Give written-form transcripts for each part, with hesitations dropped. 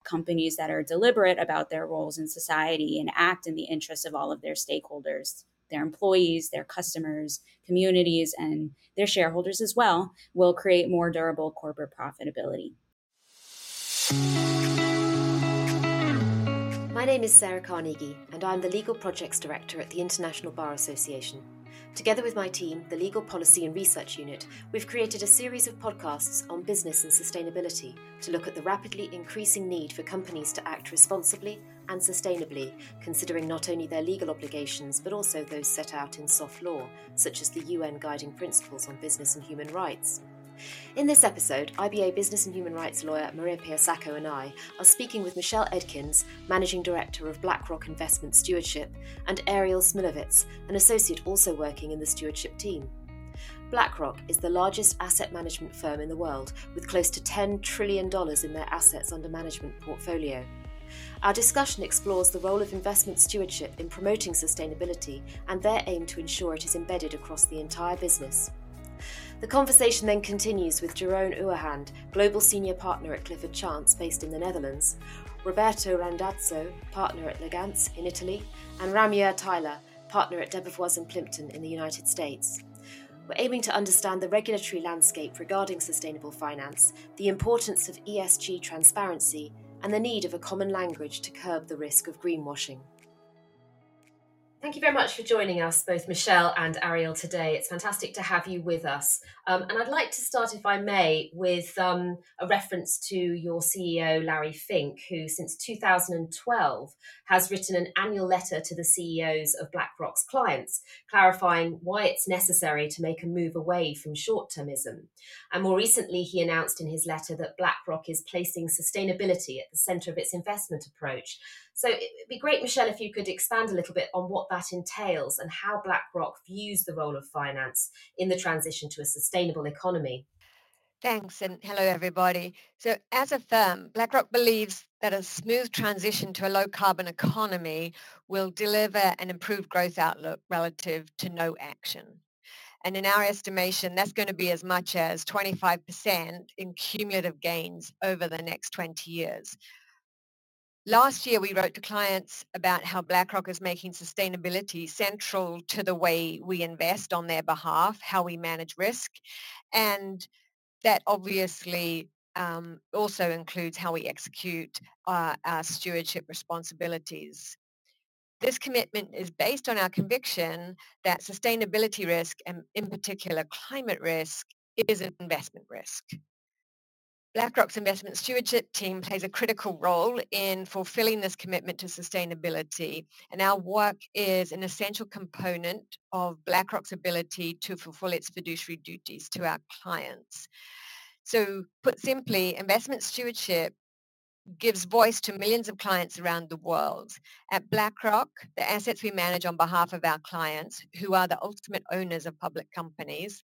companies that are deliberate about their roles in society and act in the interests of all of their stakeholders, their employees, their customers, communities, and their shareholders as well, will create more durable corporate profitability. My name is Sarah Carnegie, and I'm the Legal Projects Director at the International Bar Association. Together with my team, the Legal Policy and Research Unit, we've created a series of podcasts on business and sustainability to look at the rapidly increasing need for companies to act responsibly and sustainably, considering not only their legal obligations but also those set out in soft law, such as the UN Guiding Principles on Business and Human Rights. In this episode, IBA business and human rights lawyer Maria Pia Sacco and I are speaking with Michelle Edkins, Managing Director of BlackRock Investment Stewardship, and Ariel Smilovitz, an associate also working in the stewardship team. BlackRock is the largest asset management firm in the world, with close to $10 trillion in their assets under management portfolio. Our discussion explores the role of investment stewardship in promoting sustainability and their aim to ensure it is embedded across the entire business. The conversation then continues with Jeroen Ouwehand, Global Senior Partner at Clifford Chance, based in the Netherlands, Roberto Randazzo, Partner at Legance in Italy, and Ramya Tyler, Partner at Debevoise & Plimpton in the United States. We're aiming to understand the regulatory landscape regarding sustainable finance, the importance of ESG transparency, and the need of a common language to curb the risk of greenwashing. Thank you very much for joining us, both Michelle and Ariel, today. It's fantastic to have you with us. And I'd like to start, if I may, with a reference to your CEO, Larry Fink, who since 2012 has written an annual letter to the CEOs of BlackRock's clients, clarifying why it's necessary to make a move away from short-termism. And more recently, he announced in his letter that BlackRock is placing sustainability at the center of its investment approach. So it'd be great, Michelle, if you could expand a little bit on what that entails and how BlackRock views the role of finance in the transition to a sustainable economy. Thanks, and hello, everybody. So as a firm, BlackRock believes that a smooth transition to a low-carbon economy will deliver an improved growth outlook relative to no action. And in our estimation, that's going to be as much as 25% in cumulative gains over the next 20 years. Last year, we wrote to clients about how BlackRock is making sustainability central to the way we invest on their behalf, how we manage risk, and that obviously also includes how we execute our stewardship responsibilities. This commitment is based on our conviction that sustainability risk, and in particular climate risk, is an investment risk. BlackRock's investment stewardship team plays a critical role in fulfilling this commitment to sustainability, and our work is an essential component of BlackRock's ability to fulfill its fiduciary duties to our clients. So, put simply, investment stewardship gives voice to millions of clients around the world. At BlackRock, the assets we manage on behalf of our clients, who are the ultimate owners of public companies,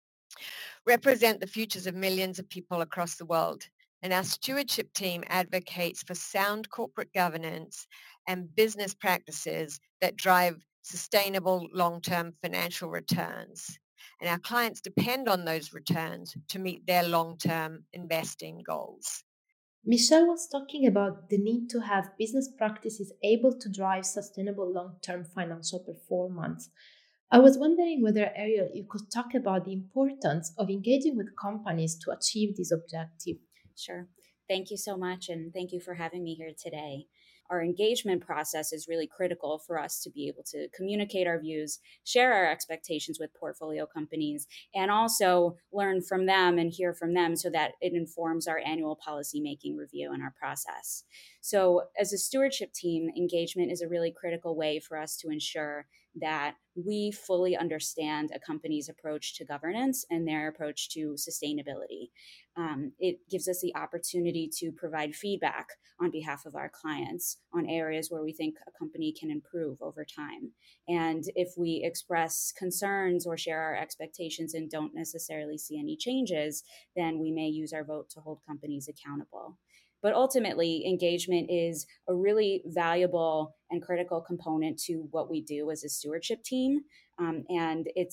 represent the futures of millions of people across the world. And our stewardship team advocates for sound corporate governance and business practices that drive sustainable long-term financial returns. And our clients depend on those returns to meet their long-term investing goals. Michelle was talking about the need to have business practices able to drive sustainable long-term financial performance. I was wondering whether, Ariel, you could talk about the importance of engaging with companies to achieve this objective. Sure. Thank you so much, and thank you for having me here today. Our engagement process is really critical for us to be able to communicate our views, share our expectations with portfolio companies, and also learn from them and hear from them so that it informs our annual policymaking review and our process. So as a stewardship team, engagement is a really critical way for us to ensure that we fully understand a company's approach to governance and their approach to sustainability. It gives us the opportunity to provide feedback on behalf of our clients on areas where we think a company can improve over time. And if we express concerns or share our expectations and don't necessarily see any changes, then we may use our vote to hold companies accountable. But ultimately, engagement is a really valuable and critical component to what we do as a stewardship team. And it's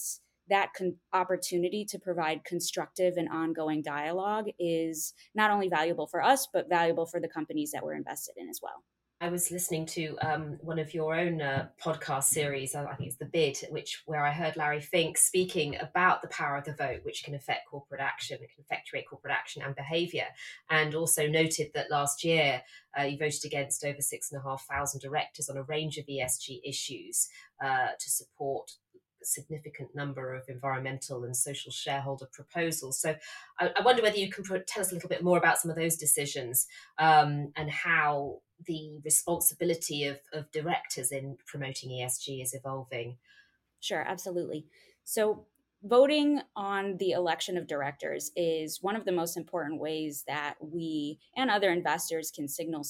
that opportunity to provide constructive and ongoing dialogue is not only valuable for us, but valuable for the companies that we're invested in as well. I was listening to one of your own podcast series, I think it's The Bid, where I heard Larry Fink speaking about the power of the vote, which can affect corporate action, it can effectuate corporate action and behaviour, and also noted that last year you voted against over 6,500 directors on a range of ESG issues to support a significant number of environmental and social shareholder proposals. So I wonder whether you can tell us a little bit more about some of those decisions and how the responsibility of directors in promoting ESG is evolving. Sure, absolutely. So voting on the election of directors is one of the most important ways that we and other investors can signal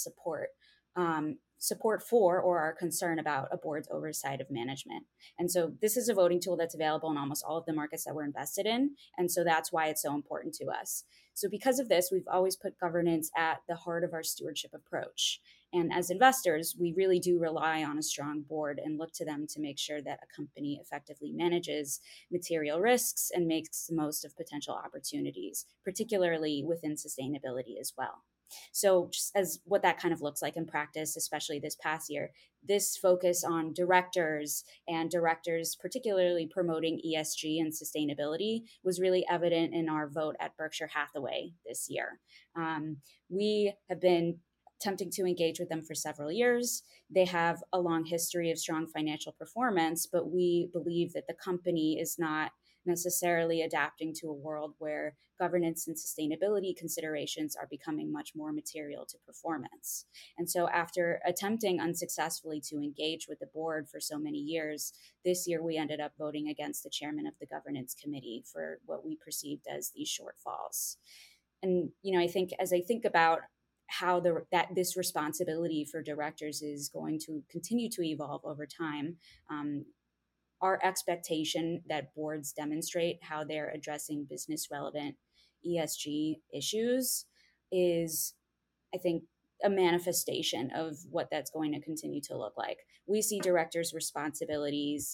support for or our concern about a board's oversight of management. And so this is a voting tool that's available in almost all of the markets that we're invested in. And so that's why it's so important to us. So because of this, we've always put governance at the heart of our stewardship approach. And as investors, we really do rely on a strong board and look to them to make sure that a company effectively manages material risks and makes the most of potential opportunities, particularly within sustainability as well. So just as what that kind of looks like in practice, especially this past year, this focus on directors and directors particularly promoting ESG and sustainability was really evident in our vote at Berkshire Hathaway this year. We have been attempting to engage with them for several years. They have a long history of strong financial performance, but we believe that the company is not necessarily adapting to a world where governance and sustainability considerations are becoming much more material to performance. And so after attempting unsuccessfully to engage with the board for so many years, this year we ended up voting against the chairman of the governance committee for what we perceived as these shortfalls. And, I think as I think about how this responsibility for directors is going to continue to evolve over time, our expectation that boards demonstrate how they're addressing business relevant ESG issues is, I think, a manifestation of what that's going to continue to look like. We see directors' responsibilities.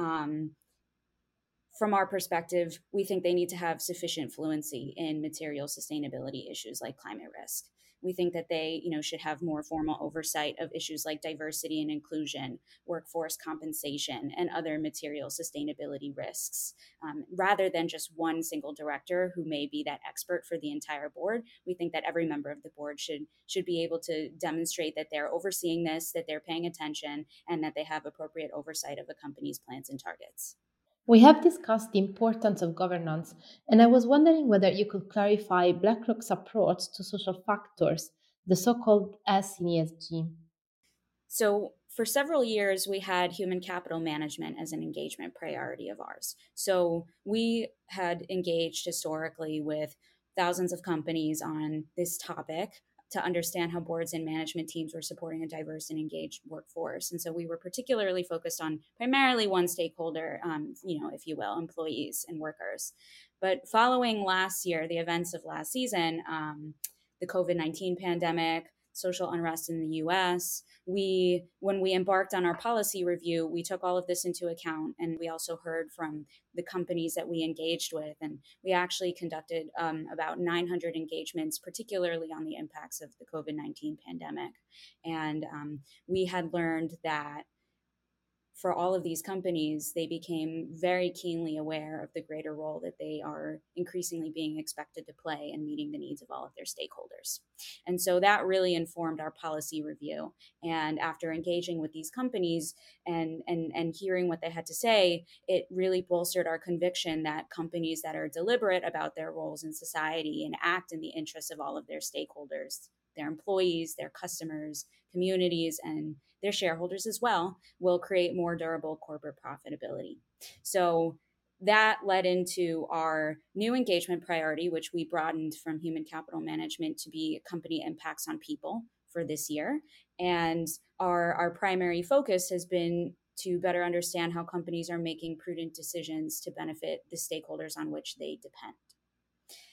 From our perspective, we think they need to have sufficient fluency in material sustainability issues like climate risk. We think that they, should have more formal oversight of issues like diversity and inclusion, workforce compensation, and other material sustainability risks. Rather than just one single director who may be that expert for the entire board, we think that every member of the board should be able to demonstrate that they're overseeing this, that they're paying attention, and that they have appropriate oversight of the company's plans and targets. We have discussed the importance of governance, and I was wondering whether you could clarify BlackRock's approach to social factors, the so called S in ESG. So, for several years, we had human capital management as an engagement priority of ours. So, we had engaged historically with thousands of companies on this topic to understand how boards and management teams were supporting a diverse and engaged workforce. And so we were particularly focused on primarily one stakeholder, if you will, employees and workers. But following last year, the events of last season, the COVID-19 pandemic, social unrest in the US, when we embarked on our policy review, we took all of this into account, and we also heard from the companies that we engaged with, and we actually conducted about 900 engagements, particularly on the impacts of the COVID-19 pandemic. And we had learned that for all of these companies, they became very keenly aware of the greater role that they are increasingly being expected to play in meeting the needs of all of their stakeholders. And so that really informed our policy review. And after engaging with these companies and hearing what they had to say, it really bolstered our conviction that companies that are deliberate about their roles in society and act in the interests of all of their stakeholders, their employees, their customers, communities, and their shareholders as well, will create more durable corporate profitability. So that led into our new engagement priority, which we broadened from human capital management to be company impacts on people for this year. And our primary focus has been to better understand how companies are making prudent decisions to benefit the stakeholders on which they depend.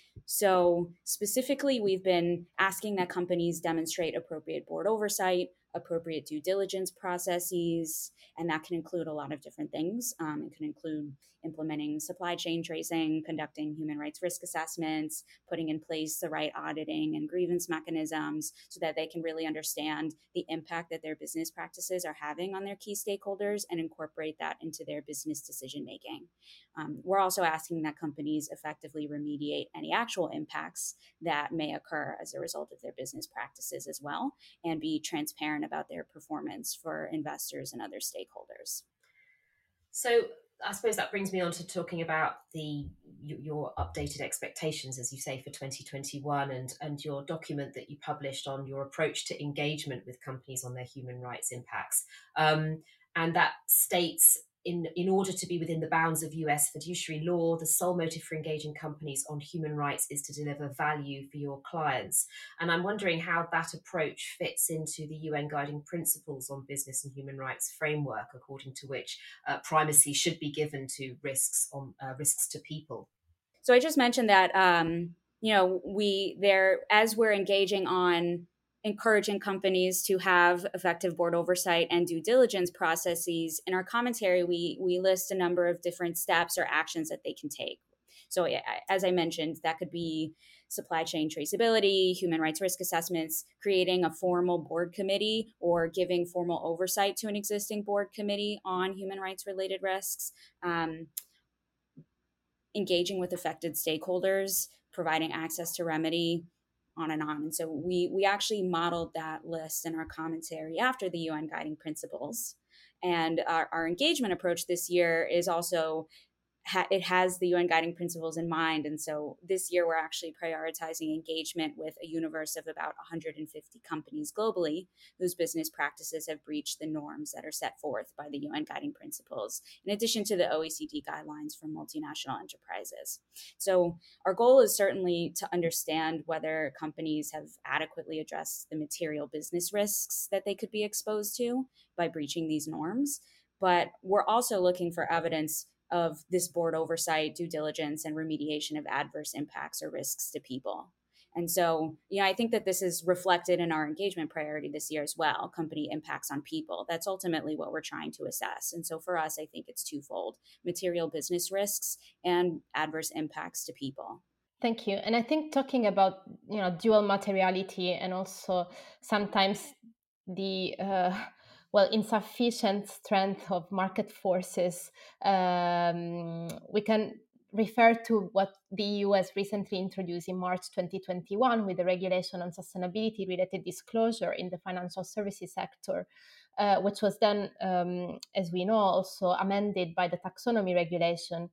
So specifically, we've been asking that companies demonstrate appropriate board oversight appropriate due diligence processes, and that can include a lot of different things. It can include implementing supply chain tracing, conducting human rights risk assessments, putting in place the right auditing and grievance mechanisms so that they can really understand the impact that their business practices are having on their key stakeholders and incorporate that into their business decision making. We're also asking that companies effectively remediate any actual impacts that may occur as a result of their business practices as well, and be transparent about their performance for investors and other stakeholders. So I suppose that brings me on to talking about your updated expectations, as you say, for 2021, and your document that you published on your approach to engagement with companies on their human rights impacts. And that states, in order to be within the bounds of US fiduciary law, the sole motive for engaging companies on human rights is to deliver value for your clients. And I'm wondering how that approach fits into the UN Guiding Principles on Business and Human Rights framework, according to which primacy should be given to risks to people. So I just mentioned that as we're engaging on encouraging companies to have effective board oversight and due diligence processes, in our commentary we list a number of different steps or actions that they can take. So as I mentioned, that could be supply chain traceability, human rights risk assessments, creating a formal board committee or giving formal oversight to an existing board committee on human rights related risks, engaging with affected stakeholders, providing access to remedy, on and on. And so we actually modeled that list in our commentary after the UN Guiding Principles. And our engagement approach this year is also it has the UN Guiding Principles in mind. And so this year, we're actually prioritizing engagement with a universe of about 150 companies globally whose business practices have breached the norms that are set forth by the UN Guiding Principles, in addition to the OECD guidelines for multinational enterprises. So our goal is certainly to understand whether companies have adequately addressed the material business risks that they could be exposed to by breaching these norms. But we're also looking for evidence of this board oversight, due diligence, and remediation of adverse impacts or risks to people. And so, I think that this is reflected in our engagement priority this year as well, company impacts on people. That's ultimately what we're trying to assess. And so for us, I think it's twofold: material business risks and adverse impacts to people. Thank you. And I think talking about dual materiality and also sometimes the insufficient strength of market forces, we can refer to what the EU has recently introduced in March 2021 with the regulation on sustainability related disclosure in the financial services sector, which was then, as we know, also amended by the taxonomy regulation.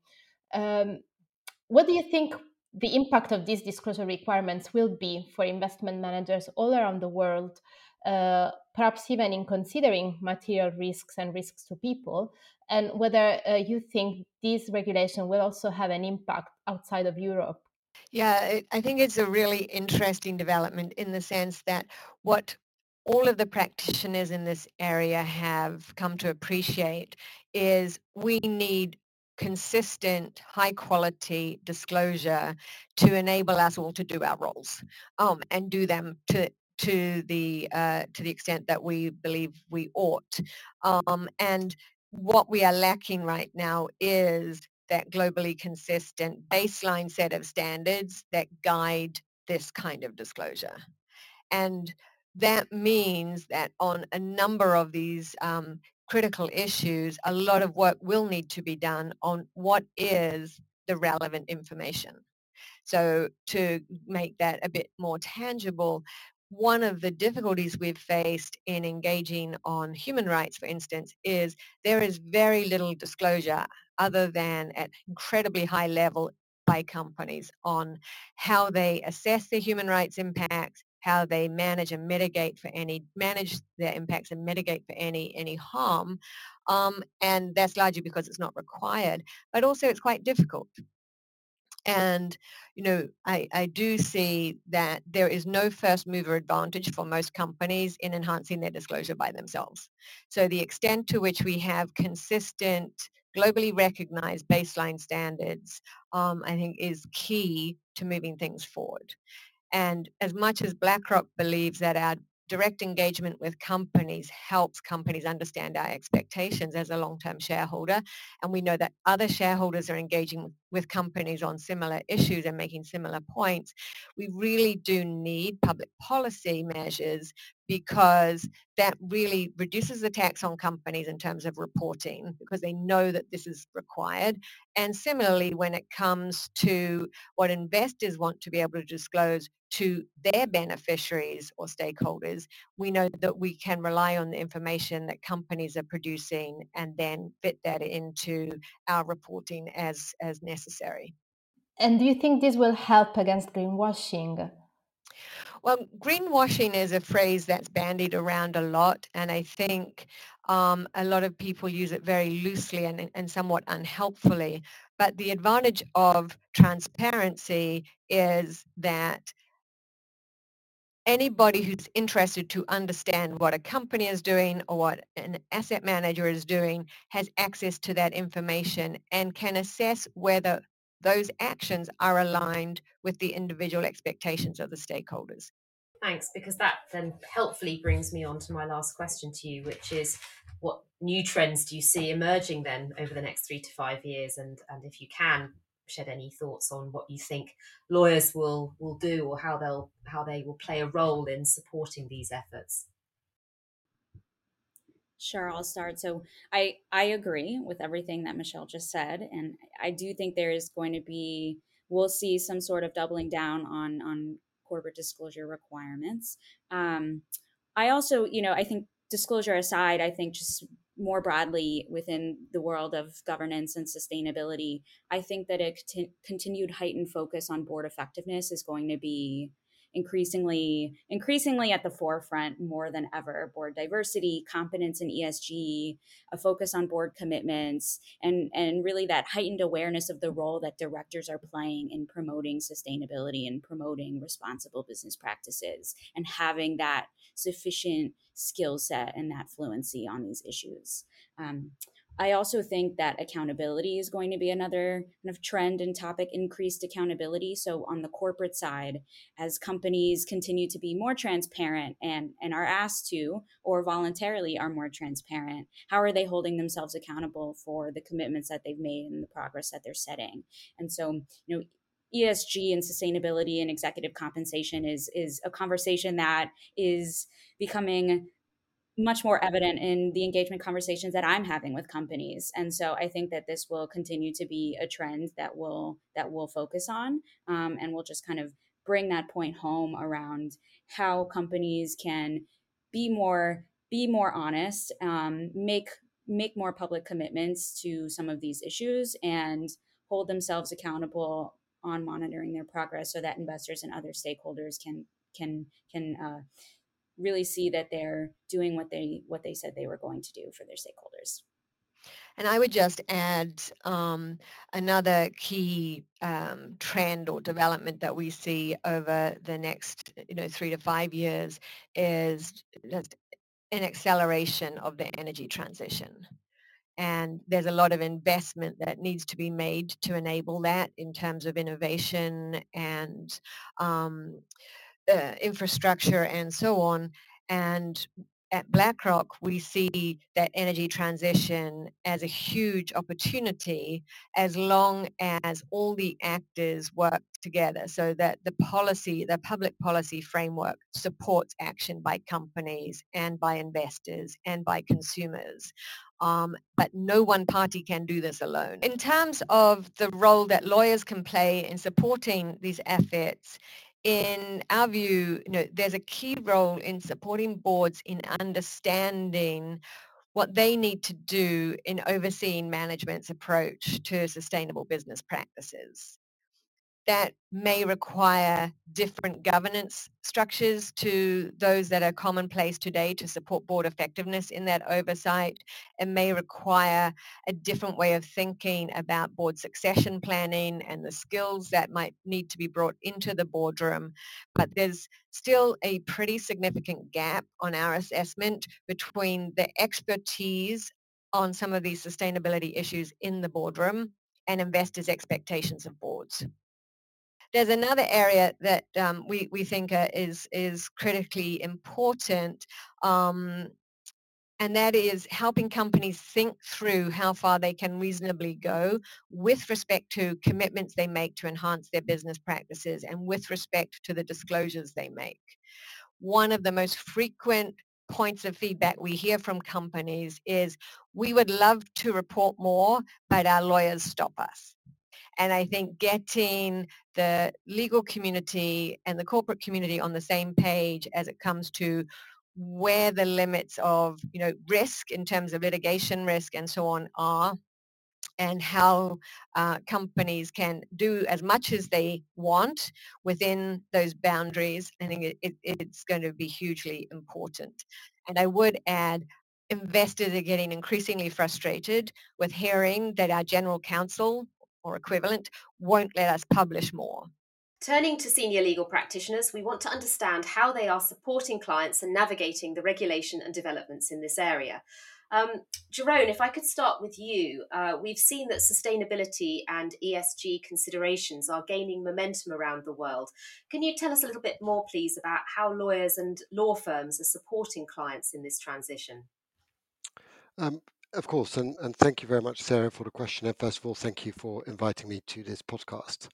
What do you think the impact of these disclosure requirements will be for investment managers all around the world, perhaps even in considering material risks and risks to people, and whether you think these regulations will also have an impact outside of Europe? Yeah, I think it's a really interesting development in the sense that what all of the practitioners in this area have come to appreciate is we need consistent, high quality disclosure to enable us all to do our roles, and do them to the extent that we believe we ought. And what we are lacking right now is that globally consistent baseline set of standards that guide this kind of disclosure. And that means that on a number of these critical issues, a lot of work will need to be done on what is the relevant information. So to make that a bit more tangible, one of the difficulties we've faced in engaging on human rights, for instance, is there is very little disclosure other than at incredibly high level by companies on how they assess their human rights impacts, how they manage their impacts and mitigate for any harm. And that's largely because it's not required, but also it's quite difficult. And, I do see that there is no first mover advantage for most companies in enhancing their disclosure by themselves. So the extent to which we have consistent, globally recognized baseline standards, I think is key to moving things forward. And as much as BlackRock believes that our direct engagement with companies helps companies understand our expectations as a long-term shareholder. And we know that other shareholders are engaging with companies on similar issues and making similar points. We really do need public policy measures because that really reduces the tax on companies in terms of reporting because they know that this is required. And similarly, when it comes to what investors want to be able to disclose to their beneficiaries or stakeholders, we know that we can rely on the information that companies are producing and then fit that into our reporting as necessary. And do you think this will help against greenwashing? Well, greenwashing is a phrase that's bandied around a lot, and I think a lot of people use it very loosely and somewhat unhelpfully. But the advantage of transparency is that anybody who's interested to understand what a company is doing or what an asset manager is doing has access to that information and can assess whether those actions are aligned with the individual expectations of the stakeholders. Thanks, because that then helpfully brings me on to my last question to you, which is what new trends do you see emerging then over the next 3 to 5 years? And if you can shed any thoughts on what you think lawyers will do or how they will play a role in supporting these efforts. Sure, I'll start. So I agree with everything that Michelle just said, and I do think there is going to be we'll see some sort of doubling down on corporate disclosure requirements. I also, I think disclosure aside, I think just more broadly within the world of governance and sustainability, I think that a continued heightened focus on board effectiveness is going to be increasingly at the forefront more than ever. Board diversity, competence in ESG, a focus on board commitments, and really that heightened awareness of the role that directors are playing in promoting sustainability and promoting responsible business practices, and having that sufficient skill set and that fluency on these issues. I also think that accountability is going to be another kind of trend and topic, increased accountability. So on the corporate side, as companies continue to be more transparent and are asked to, or voluntarily are more transparent, how are they holding themselves accountable for the commitments that they've made and the progress that they're setting? And so, ESG and sustainability and executive compensation is a conversation that is becoming much more evident in the engagement conversations that I'm having with companies. And so I think that this will continue to be a trend that we'll focus on, and we'll just kind of bring that point home around how companies can be more honest, make more public commitments to some of these issues, and hold themselves accountable on monitoring their progress, so that investors and other stakeholders can really see that they're doing what they said they were going to do for their stakeholders. And I would just add another key trend or development that we see over the next 3 to 5 years is just an acceleration of the energy transition. And there's a lot of investment that needs to be made to enable that in terms of innovation and infrastructure and so on. And at BlackRock, we see that energy transition as a huge opportunity as long as all the actors work together so that the public policy framework supports action by companies and by investors and by consumers. But no one party can do this alone. In terms of the role that lawyers can play in supporting these efforts, in our view, there's a key role in supporting boards in understanding what they need to do in overseeing management's approach to sustainable business practices. That may require different governance structures to those that are commonplace today to support board effectiveness in that oversight. It may require a different way of thinking about board succession planning and the skills that might need to be brought into the boardroom. But there's still a pretty significant gap on our assessment between the expertise on some of these sustainability issues in the boardroom and investors' expectations of boards. There's another area that we think is critically important, and that is helping companies think through how far they can reasonably go with respect to commitments they make to enhance their business practices and with respect to the disclosures they make. One of the most frequent points of feedback we hear from companies is, we would love to report more, but our lawyers stop us. And I think getting the legal community and the corporate community on the same page as it comes to where the limits of, risk in terms of litigation risk and so on are, and how companies can do as much as they want within those boundaries. I think it's going to be hugely important. And I would add, investors are getting increasingly frustrated with hearing that our general counsel or equivalent won't let us publish more. Turning to senior legal practitioners, we want to understand how they are supporting clients and navigating the regulation and developments in this area. Jeroen, if I could start with you, we've seen that sustainability and ESG considerations are gaining momentum around the world. Can you tell us a little bit more, please, about how lawyers and law firms are supporting clients in this transition? Of course, and thank you very much, Sarah, for the question. And first of all, thank you for inviting me to this podcast.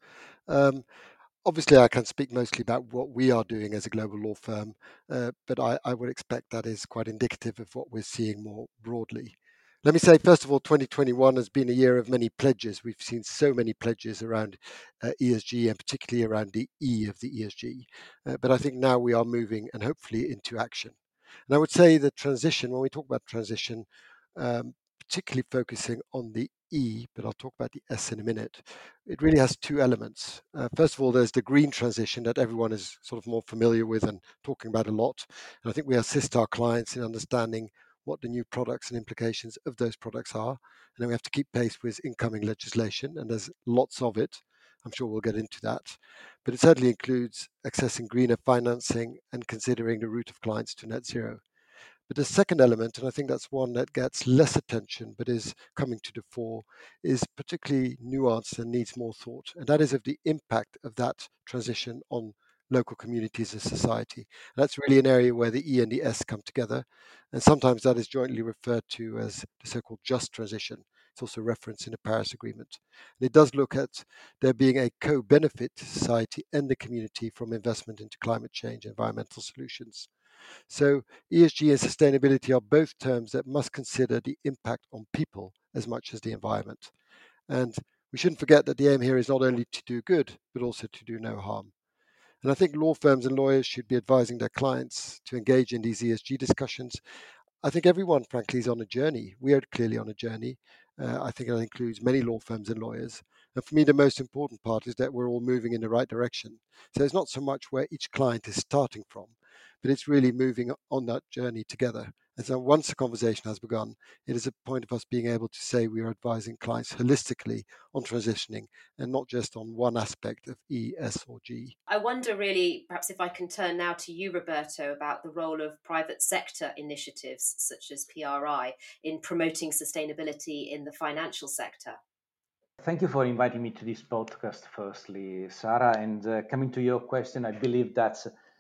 Obviously, I can speak mostly about what we are doing as a global law firm, but I would expect that is quite indicative of what we're seeing more broadly. Let me say, first of all, 2021 has been a year of many pledges. We've seen so many pledges around ESG, and particularly around the E of the ESG. But I think now we are moving and hopefully into action. And I would say the transition, when we talk about transition, particularly focusing on the E, but I'll talk about the S in a minute, it really has two elements. First of all, there's the green transition that everyone is sort of more familiar with and talking about a lot. And I think we assist our clients in understanding what the new products and implications of those products are. And then we have to keep pace with incoming legislation, and there's lots of it. I'm sure we'll get into that. But it certainly includes accessing greener financing and considering the route of clients to net zero. But the second element, and I think that's one that gets less attention but is coming to the fore, is particularly nuanced and needs more thought. And that is of the impact of that transition on local communities and society. And that's really an area where the E and the S come together. And sometimes that is jointly referred to as the so-called just transition. It's also referenced in the Paris Agreement. And it does look at there being a co-benefit to society and the community from investment into climate change, environmental solutions. So ESG and sustainability are both terms that must consider the impact on people as much as the environment. And we shouldn't forget that the aim here is not only to do good, but also to do no harm. And I think law firms and lawyers should be advising their clients to engage in these ESG discussions. I think everyone, frankly, is on a journey. We are clearly on a journey. I think that includes many law firms and lawyers. And for me, the most important part is that we're all moving in the right direction. So it's not so much where each client is starting from, but it's really moving on that journey together. And so once the conversation has begun, it is a point of us being able to say we are advising clients holistically on transitioning and not just on one aspect of E, S, or G. I wonder really, perhaps if I can turn now to you, Roberto, about the role of private sector initiatives such as PRI in promoting sustainability in the financial sector. Thank you for inviting me to this podcast, firstly, Sarah. And coming to your question, I believe that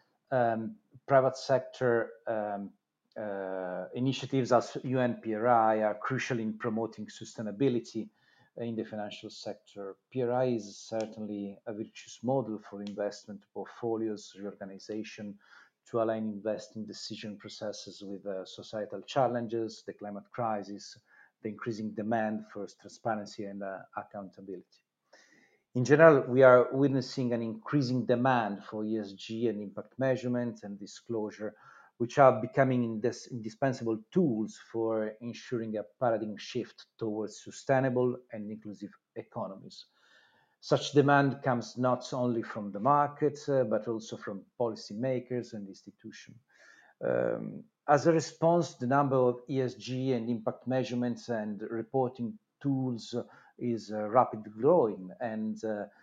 private sector initiatives as UNPRI are crucial in promoting sustainability in the financial sector. PRI is certainly a virtuous model for investment portfolios reorganization to align investing decision processes with societal challenges, the climate crisis, the increasing demand for transparency and accountability. In general, we are witnessing an increasing demand for ESG and impact measurement and disclosure, which are becoming indispensable tools for ensuring a paradigm shift towards sustainable and inclusive economies. Such demand comes not only from the market, but also from policymakers and institutions. As a response, the number of ESG and impact measurements and reporting tools is rapidly growing, and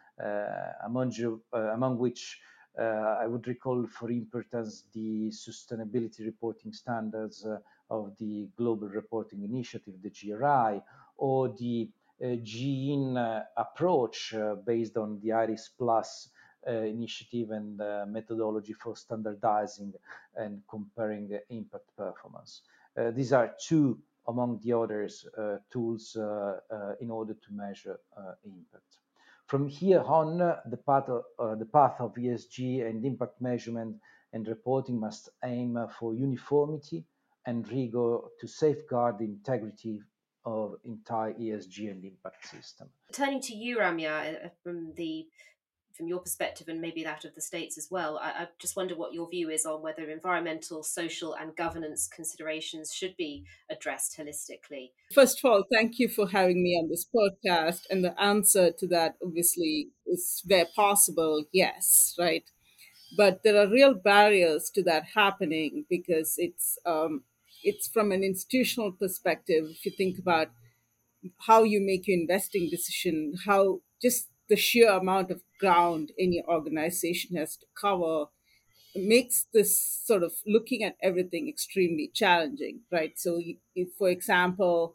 among which I would recall for importance the sustainability reporting standards of the Global Reporting Initiative, the GRI, or the GIN approach based on the IRIS Plus initiative and methodology for standardizing and comparing impact performance. These are two among the others tools in order to measure impact. From here on, the path of ESG and impact measurement and reporting must aim for uniformity and rigor to safeguard the integrity of entire ESG and impact system. Turning to you, Ramya, from your perspective and maybe that of the States as well, I just wonder what your view is on whether environmental, social and governance considerations should be addressed holistically. First of all, thank you for having me on this podcast. And the answer to that obviously is where possible, yes, right? But there are real barriers to that happening because it's from an institutional perspective. If you think about how you make your investing decision, how just the sheer amount of ground any organization has to cover makes this sort of looking at everything extremely challenging, right? So, if, for example,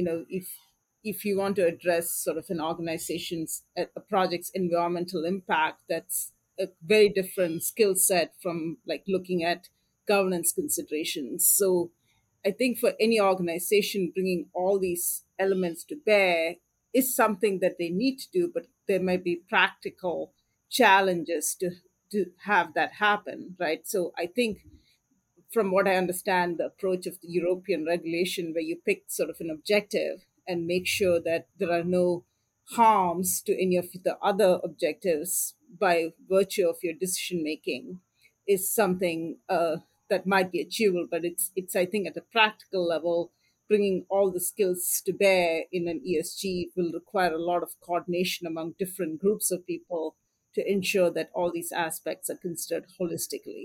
if you want to address sort of an organization's a project's environmental impact, that's a very different skill set from like looking at governance considerations. So, I think for any organization, bringing all these elements to bear is something that they need to do, but there might be practical challenges to have that happen, right? So I think from what I understand, the approach of the European regulation, where you pick sort of an objective and make sure that there are no harms to any of the other objectives by virtue of your decision making, is something that might be achievable. But it's I think at a practical level, bringing all the skills to bear in an ESG will require a lot of coordination among different groups of people to ensure that all these aspects are considered holistically.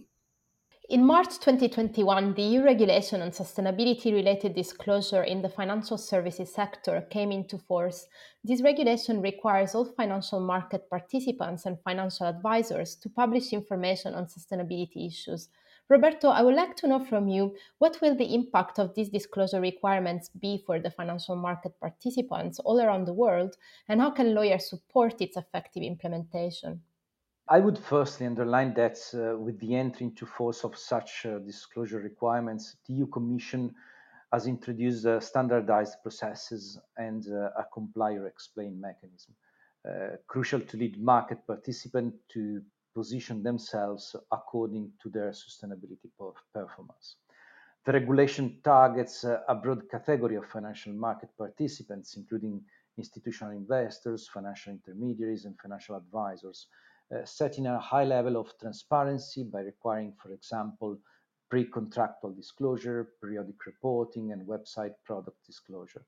In March 2021, the EU regulation on sustainability related disclosure in the financial services sector came into force. This regulation requires all financial market participants and financial advisors to publish information on sustainability issues. Roberto, I would like to know from you, what will the impact of these disclosure requirements be for the financial market participants all around the world, and how can lawyers support its effective implementation? I would firstly underline that with the entry into force of such disclosure requirements, the EU Commission has introduced standardized processes and a comply or explain mechanism, crucial to lead market participants to position themselves according to their sustainability performance. The regulation targets a broad category of financial market participants, including institutional investors, financial intermediaries, and financial advisors, setting a high level of transparency by requiring, for example, pre-contractual disclosure, periodic reporting, and website product disclosure.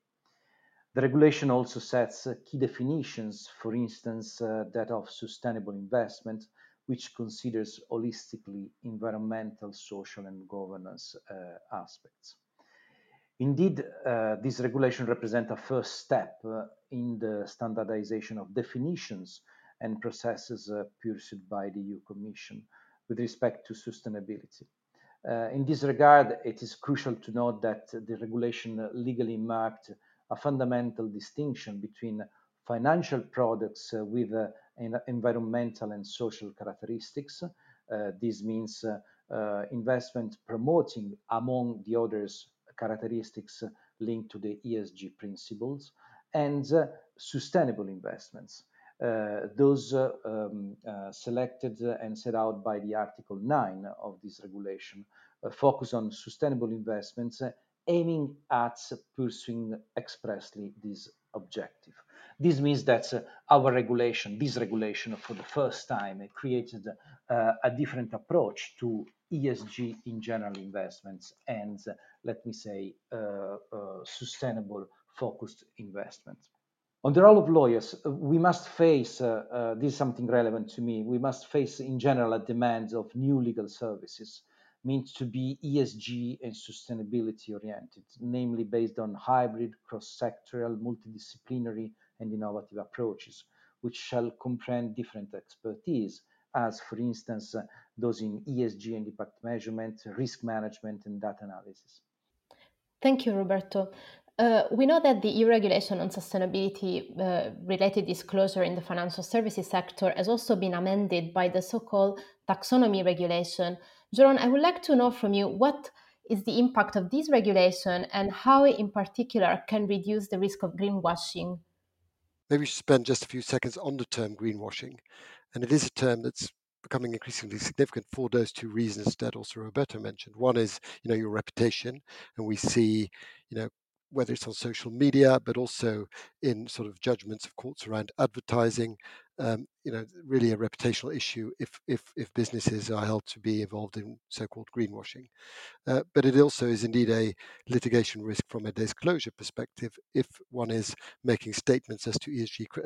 The regulation also sets key definitions, for instance, that of sustainable investment, which considers holistically environmental, social, and governance aspects. Indeed, this regulation represents a first step in the standardization of definitions and processes pursued by the EU Commission with respect to sustainability. In this regard, it is crucial to note that the regulation legally marked a fundamental distinction between financial products with environmental and social characteristics. This means investment promoting, among the others, characteristics linked to the ESG principles, and sustainable investments. Those selected and set out by the Article 9 of this regulation focus on sustainable investments aiming at pursuing expressly this objective. This means that this regulation for the first time created a different approach to ESG in general investments and, let me say, sustainable focused investments. On the role of lawyers, we must face, this is something relevant to me, we must face in general a demand of new legal services meant to be ESG and sustainability oriented, namely based on hybrid, cross-sectoral, multidisciplinary and innovative approaches, which shall comprehend different expertise, as for instance, those in ESG and impact measurement, risk management and data analysis. Thank you, Roberto. We know that the EU regulation on sustainability related disclosure in the financial services sector has also been amended by the so called taxonomy regulation. Joran, I would like to know from you what is the impact of this regulation and how it in particular can reduce the risk of greenwashing. Maybe we should spend just a few seconds on the term greenwashing. And it is a term that's becoming increasingly significant for those two reasons that also Roberto mentioned. One is, your reputation, and we see, whether it's on social media, but also in sort of judgments of courts around advertising, really a reputational issue if businesses are held to be involved in so-called greenwashing. But it also is indeed a litigation risk from a disclosure perspective if one is making statements as to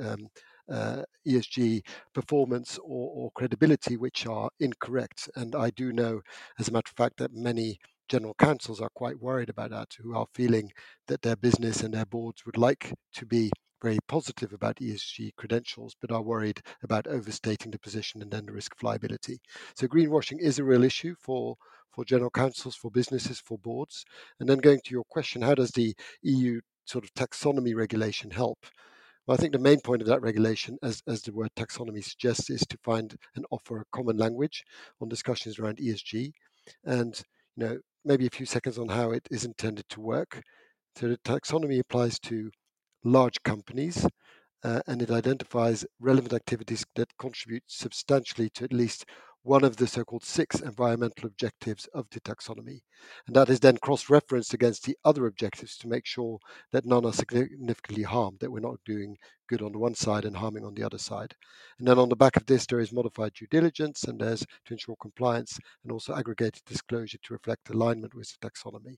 ESG performance or credibility which are incorrect. And I do know, as a matter of fact, that many general counsels are quite worried about that, who are feeling that their business and their boards would like to be very positive about ESG credentials, but are worried about overstating the position and then the risk of liability. So greenwashing is a real issue for general counsels, for businesses, for boards. And then going to your question, how does the EU sort of taxonomy regulation help? Well, I think the main point of that regulation, as the word taxonomy suggests, is to find and offer a common language on discussions around ESG. And maybe a few seconds on how it is intended to work. So the taxonomy applies to large companies, and it identifies relevant activities that contribute substantially to at least one of the so-called 6 environmental objectives of the taxonomy. And that is then cross-referenced against the other objectives to make sure that none are significantly harmed, that we're not doing good on the one side and harming on the other side. And then on the back of this, there is modified due diligence, and there's to ensure compliance, and also aggregated disclosure to reflect alignment with the taxonomy.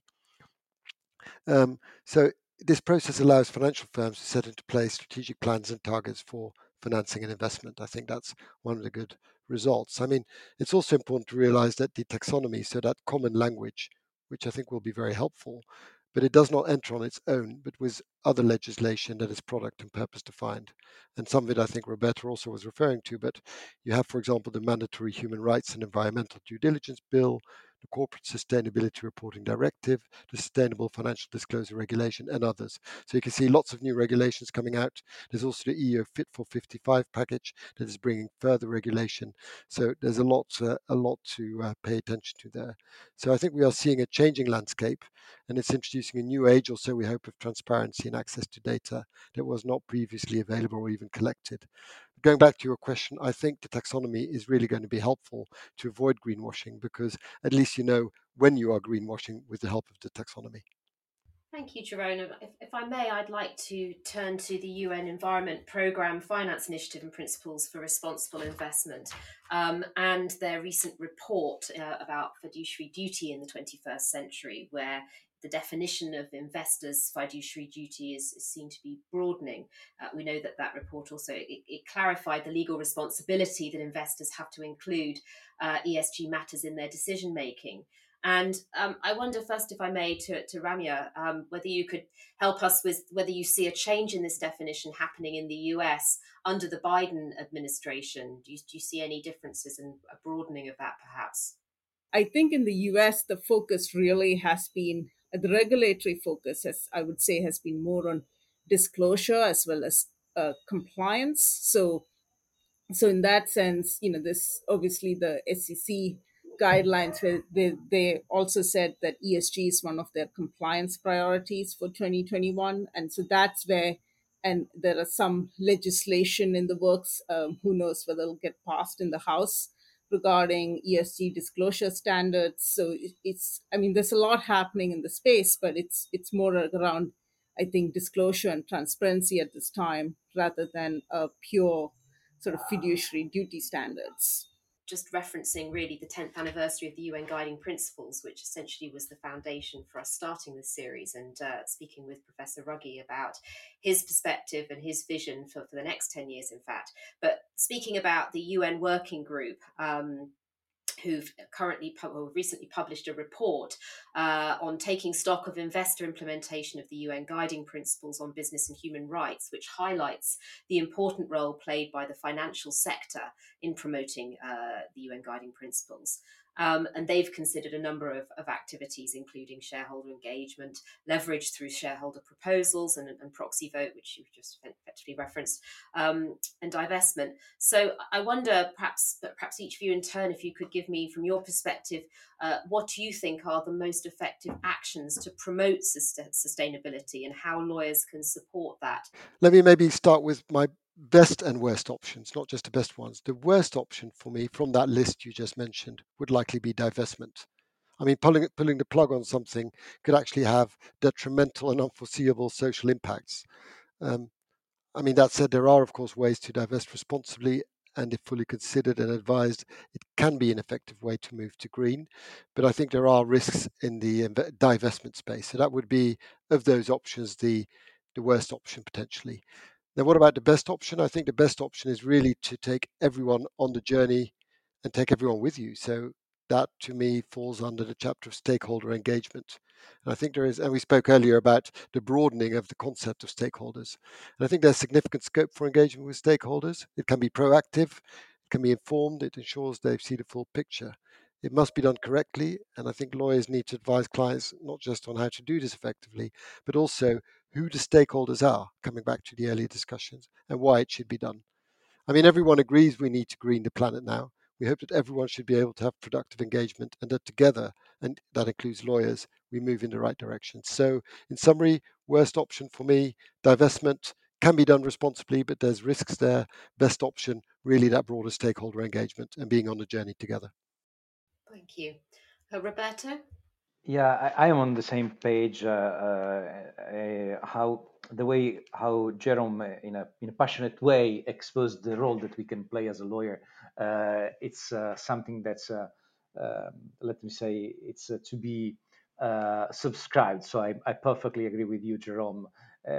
So this process allows financial firms to set into place strategic plans and targets for financing and investment. I think that's one of the good results. I mean, it's also important to realize that the taxonomy, so that common language, which I think will be very helpful, but it does not enter on its own, but with other legislation that is product and purpose defined. And some of it I think Roberta also was referring to, but you have, for example, the mandatory human rights and environmental due diligence bill, the Corporate Sustainability Reporting Directive, the Sustainable Financial Disclosure Regulation, and others. So you can see lots of new regulations coming out. There's also the EU Fit for 55 package that is bringing further regulation. So there's a lot to pay attention to there. So I think we are seeing a changing landscape, and it's introducing a new age, also we hope, of transparency and access to data that was not previously available or even collected. Going back to your question, I think the taxonomy is really going to be helpful to avoid greenwashing, because at least you know when you are greenwashing with the help of the taxonomy. Thank you, Jerome. If I may, I'd like to turn to the UN Environment Programme Finance Initiative and Principles for Responsible Investment, and their recent report about fiduciary duty in the 21st century, where the definition of investors' fiduciary duty is seen to be broadening. We know that report also it clarified the legal responsibility that investors have to include ESG matters in their decision making. And I wonder first, if I may, to Ramya, whether you could help us with whether you see a change in this definition happening in the US under the Biden administration. Do you see any differences in a broadening of that, perhaps? I think in the US, the focus really has been, the regulatory focus, as I would say, has been more on disclosure as well as compliance. So in that sense, this obviously the SEC guidelines, where they also said that ESG is one of their compliance priorities for 2021, and so that's where, and there are some legislation in the works. Who knows whether it'll get passed in the House regarding ESG disclosure standards. So I mean, there's a lot happening in the space, but it's more around, I think, disclosure and transparency at this time, rather than a pure sort of fiduciary duty standards. Just referencing really the 10th anniversary of the UN Guiding Principles, which essentially was the foundation for us starting this series, and speaking with Professor Ruggie about his perspective and his vision for the next 10 years, in fact. But speaking about the UN Working Group, who've recently published a report on taking stock of investor implementation of the UN Guiding Principles on Business and Human Rights, which highlights the important role played by the financial sector in promoting the UN Guiding Principles. And they've considered a number of activities, including shareholder engagement, leverage through shareholder proposals and proxy vote, which you've just effectively referenced, and divestment. So I wonder, perhaps each of you in turn, if you could give me, from your perspective, what do you think are the most effective actions to promote sustainability and how lawyers can support that? Let me maybe start with my best and worst options, not just the best ones. The worst option for me from that list you just mentioned would likely be divestment. I mean, pulling the plug on something could actually have detrimental and unforeseeable social impacts. Um, I mean, that said, there are, of course, ways to divest responsibly, and if fully considered and advised, it can be an effective way to move to green. But I think there are risks in the divestment space. So that would be, of those options, the worst option potentially. Now, what about the best option? I think the best option is really to take everyone on the journey and take everyone with you. So that to me falls under the chapter of stakeholder engagement. And I think there is, and we spoke earlier about the broadening of the concept of stakeholders. And I think there's significant scope for engagement with stakeholders. It can be proactive, it can be informed, it ensures they see the full picture. It must be done correctly. And I think lawyers need to advise clients not just on how to do this effectively, but also who the stakeholders are, coming back to the earlier discussions, and why it should be done. I mean, everyone agrees we need to green the planet now. We hope that everyone should be able to have productive engagement and that together, and that includes lawyers, we move in the right direction. So, in summary, worst option for me, divestment can be done responsibly, but there's risks there. Best option, really that broader stakeholder engagement and being on the journey together. Thank you. Roberto? Yeah, I am on the same page. How Jerome, in a passionate way, exposed the role that we can play as a lawyer. It's something that's, let me say, it's to be subscribed. So I perfectly agree with you, Jerome.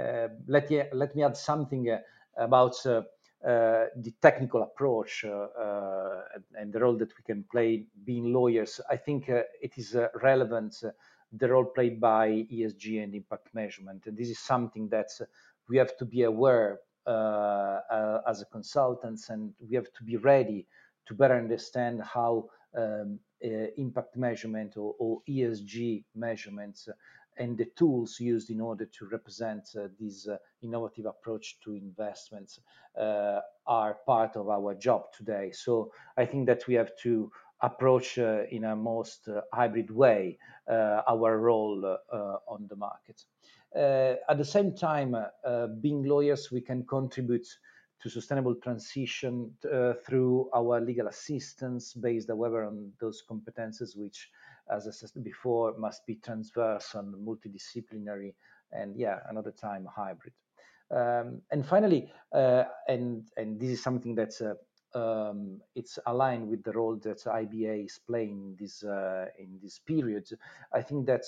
Let me add something about the technical approach and the role that we can play being lawyers. I think it is relevant, the role played by ESG and impact measurement. And this is something that we have to be aware as a consultants, and we have to be ready to better understand how impact measurement or ESG measurements and the tools used in order to represent this innovative approach to investments are part of our job today. So I think that we have to approach in a most hybrid way our role on the market. At the same time, being lawyers, we can contribute to sustainable transition through our legal assistance based, however, on those competences which, as I said before, must be transverse and multidisciplinary, and another time hybrid. And finally, and this is something that's it's aligned with the role that IBA is playing in this period. I think that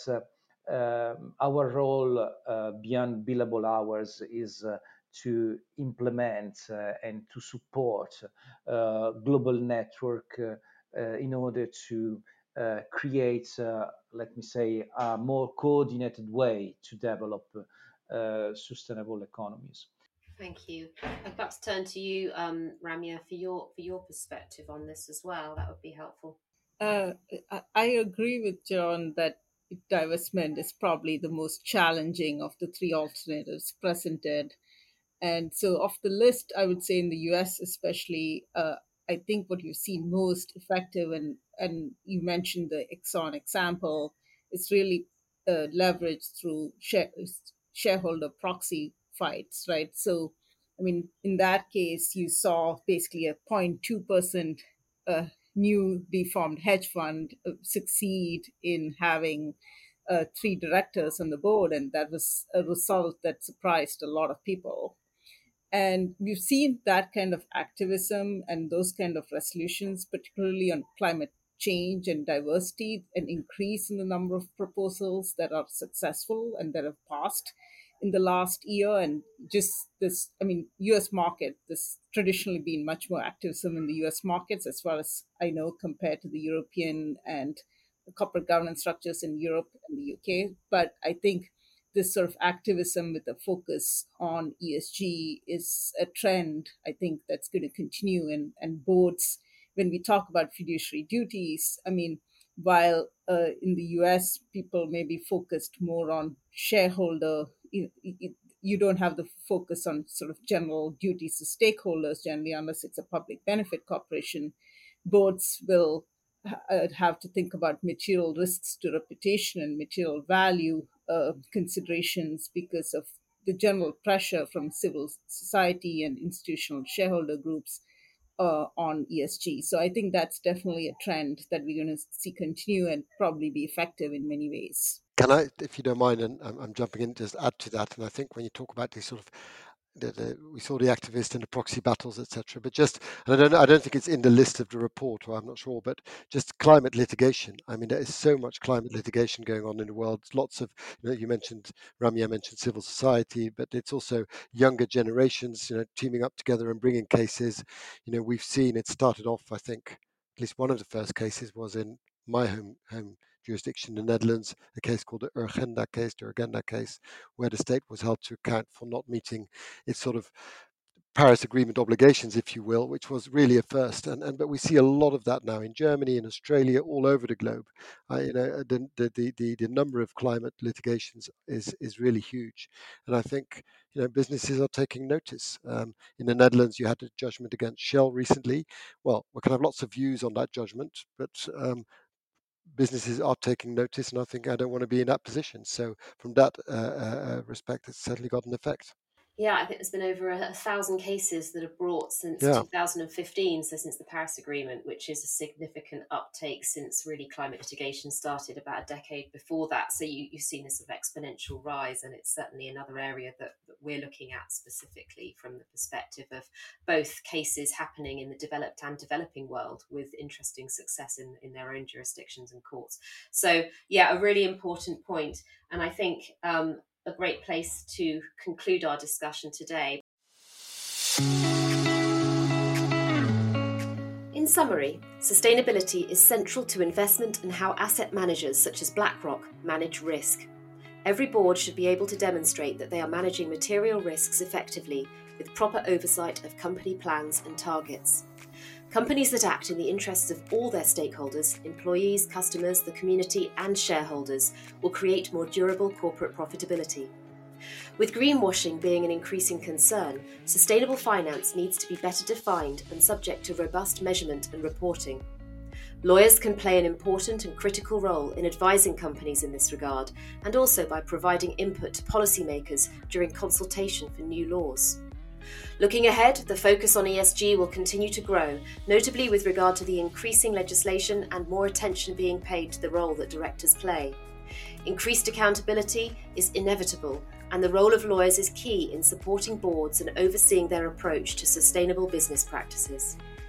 our role beyond billable hours is to implement and to support global network in order to create, let me say, a more coordinated way to develop sustainable economies. Thank you. I'd perhaps turn to you, Ramya, for your perspective on this as well. That would be helpful. Uh, I agree with John that divestment is probably the most challenging of the three alternatives presented. And so, off the list, I would say in the US, especially, I think what you've seen most effective, and you mentioned the Exxon example, is really leverage through shareholder proxy fights, right? So, I mean, in that case, you saw basically a 0.2% new deformed hedge fund succeed in having three directors on the board, and that was a result that surprised a lot of people. And we've seen that kind of activism and those kind of resolutions, particularly on climate change and diversity, an increase in the number of proposals that are successful and that have passed in the last year. And just this, I mean, US market, this traditionally been much more activism in the US markets, as far as I know, compared to the European and the corporate governance structures in Europe and the UK. But I think this sort of activism with a focus on ESG is a trend, I think, that's going to continue. And boards, when we talk about fiduciary duties, I mean, while in the US, people may be focused more on shareholder, you don't have the focus on sort of general duties to stakeholders generally, unless it's a public benefit corporation. Boards will have to think about material risks to reputation and material value considerations because of the general pressure from civil society and institutional shareholder groups on ESG. So I think that's definitely a trend that we're going to see continue and probably be effective in many ways. Can I, if you don't mind, and I'm jumping in, just add to that? And I think when you talk about these sort of we saw the activist and the proxy battles, etc. But just, and I don't think it's in the list of the report, or I'm not sure, but just climate litigation. I mean, there is so much climate litigation going on in the world. Lots of, you mentioned, Ramya mentioned civil society, but it's also younger generations, teaming up together and bringing cases. We've seen it started off, I think, at least one of the first cases was in my home jurisdiction, the Netherlands, a case called the Urgenda case, where the state was held to account for not meeting its sort of Paris Agreement obligations, if you will, which was really a first. But we see a lot of that now in Germany, in Australia, all over the globe. The number of climate litigations is really huge, and I think businesses are taking notice. In the Netherlands, you had a judgment against Shell recently. Well, we can have lots of views on that judgment, but businesses are taking notice, and I think I don't want to be in that position. So from that respect, it's certainly got an effect. Yeah, I think there's been over 1,000 cases that have brought since 2015, so since the Paris Agreement, which is a significant uptake since really climate litigation started about a decade before that. So you've seen this sort of exponential rise, and it's certainly another area that we're looking at specifically from the perspective of both cases happening in the developed and developing world with interesting success in their own jurisdictions and courts. So yeah, a really important point. And I think a great place to conclude our discussion today. In summary, sustainability is central to investment and how asset managers such as BlackRock manage risk. Every board should be able to demonstrate that they are managing material risks effectively with proper oversight of company plans and targets. Companies that act in the interests of all their stakeholders, employees, customers, the community, and shareholders, will create more durable corporate profitability. With greenwashing being an increasing concern, sustainable finance needs to be better defined and subject to robust measurement and reporting. Lawyers can play an important and critical role in advising companies in this regard, and also by providing input to policymakers during consultation for new laws. Looking ahead, the focus on ESG will continue to grow, notably with regard to the increasing legislation and more attention being paid to the role that directors play. Increased accountability is inevitable, and the role of lawyers is key in supporting boards and overseeing their approach to sustainable business practices.